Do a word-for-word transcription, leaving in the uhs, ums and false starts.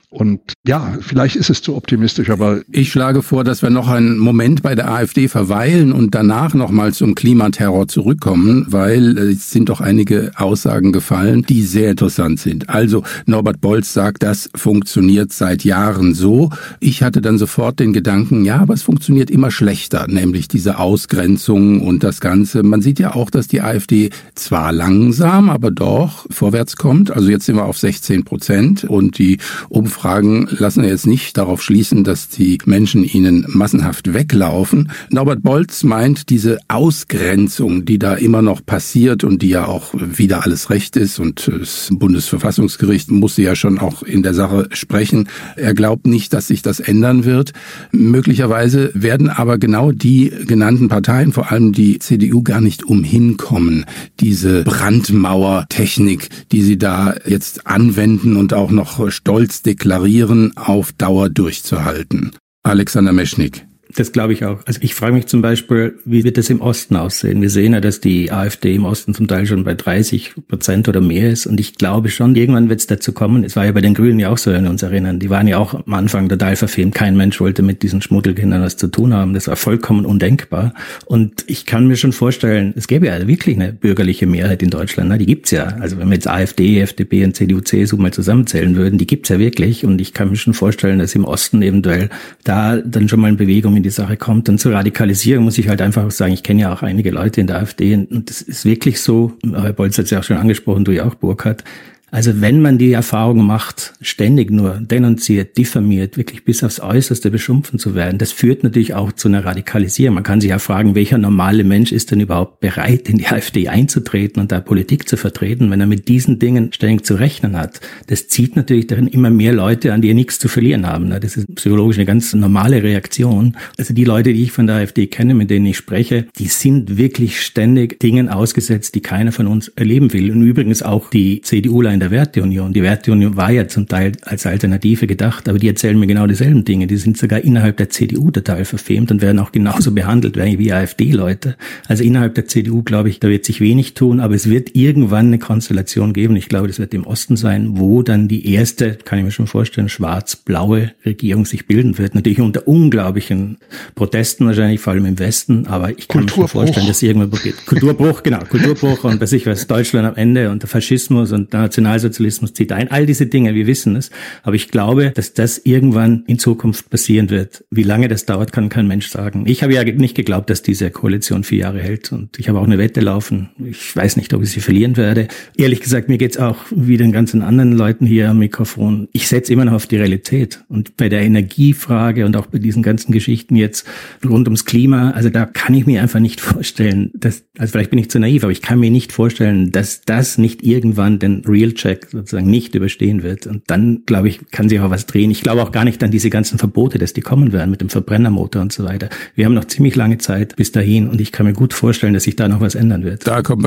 Und ja, vielleicht ist es zu optimistisch, aber... Ich schlage vor, dass wir noch einen Moment bei der AfD verweilen und danach nochmal zum Klimaterror zurückkommen, weil es sind doch einige Aussagen gefallen, die sehr interessant sind. Also Norbert Bolz sagt, das funktioniert seit Jahren so. Ich hatte dann sofort den Gedanken, ja, aber es funktioniert immer schlechter, nämlich diese Ausgrenzung und das Ganze. Man sieht ja auch, dass die AfD zwar langsam, aber doch vorwärts kommt. Also jetzt sind wir auf sechzehn Prozent und die Umfragen lassen wir jetzt nicht darauf schließen, dass die Menschen ihnen massenhaft weglaufen. Norbert Bolz meint, diese Ausgrenzung, die da immer noch passiert und die ja auch wieder alles Recht ist und das Bundesverfassungsgericht musste ja schon auch in der Sache sprechen. Er glaubt nicht, dass sich das ändern wird. Möglicherweise werden aber genau die genannten Parteien, vor allem die C D U, gar nicht umhinkommen, diese Brandmauertechnik, die sie da jetzt anwenden und auch noch stolz deklarieren, auf Dauer durchzuhalten. Alexander Meschnick. Das glaube ich auch. Also ich frage mich zum Beispiel, wie wird das im Osten aussehen? Wir sehen ja, dass die AfD im Osten zum Teil schon bei dreißig Prozent oder mehr ist. Und ich glaube schon, irgendwann wird es dazu kommen. Es war ja bei den Grünen ja auch so, wenn wir uns erinnern. Die waren ja auch am Anfang total verfemt. Kein Mensch wollte mit diesen Schmuddelkindern was zu tun haben. Das war vollkommen undenkbar. Und ich kann mir schon vorstellen, es gäbe ja wirklich eine bürgerliche Mehrheit in Deutschland. Ne? Die gibt's ja. Also wenn wir jetzt AfD, F D P und C D U, C S U mal zusammenzählen würden, die gibt's ja wirklich. Und ich kann mir schon vorstellen, dass im Osten eventuell da dann schon mal eine Bewegung in die Sache kommt. Und zur Radikalisierung muss ich halt einfach sagen, ich kenne ja auch einige Leute in der AfD und das ist wirklich so, Herr Bolz hat es ja auch schon angesprochen, du ja auch, Burkhard. Also wenn man die Erfahrung macht, ständig nur denunziert, diffamiert, wirklich bis aufs Äußerste beschimpfen zu werden, das führt natürlich auch zu einer Radikalisierung. Man kann sich ja fragen, welcher normale Mensch ist denn überhaupt bereit, in die AfD einzutreten und da Politik zu vertreten, wenn er mit diesen Dingen ständig zu rechnen hat. Das zieht natürlich darin immer mehr Leute an, die ja nichts zu verlieren haben. Das ist psychologisch eine ganz normale Reaktion. Also die Leute, die ich von der AfD kenne, mit denen ich spreche, die sind wirklich ständig Dingen ausgesetzt, die keiner von uns erleben will. Und übrigens auch die CDUler in der Werteunion. Die Werteunion war ja zum Teil als Alternative gedacht, aber die erzählen mir genau dieselben Dinge. Die sind sogar innerhalb der C D U total verfemt und werden auch genauso behandelt wie AfD-Leute. Also innerhalb der C D U, glaube ich, da wird sich wenig tun, aber es wird irgendwann eine Konstellation geben. Ich glaube, das wird im Osten sein, wo dann die erste, kann ich mir schon vorstellen, schwarz-blaue Regierung sich bilden wird. Natürlich unter unglaublichen Protesten wahrscheinlich, vor allem im Westen, aber ich kann mir schon vorstellen, dass irgendwann geht. Kulturbruch, genau, Kulturbruch und was ich weiß, Deutschland am Ende und der Faschismus und der Nationalsozialismus zieht ein. All diese Dinge, wir wissen es. Aber ich glaube, dass das irgendwann in Zukunft passieren wird. Wie lange das dauert, kann kein Mensch sagen. Ich habe ja nicht geglaubt, dass diese Koalition vier Jahre hält. Und ich habe auch eine Wette laufen. Ich weiß nicht, ob ich sie verlieren werde. Ehrlich gesagt, mir geht's auch wie den ganzen anderen Leuten hier am Mikrofon. Ich setze immer noch auf die Realität. Und bei der Energiefrage und auch bei diesen ganzen Geschichten jetzt rund ums Klima, also da kann ich mir einfach nicht vorstellen, dass, also vielleicht bin ich zu naiv, aber ich kann mir nicht vorstellen, dass das nicht irgendwann den Real-Check sozusagen nicht überstehen wird. Und dann, glaube ich, kann sich auch was drehen. Ich glaube auch gar nicht an diese ganzen Verbote, dass die kommen werden mit dem Verbrennermotor und so weiter. Wir haben noch ziemlich lange Zeit bis dahin und ich kann mir gut vorstellen, dass sich da noch was ändern wird. Da kommt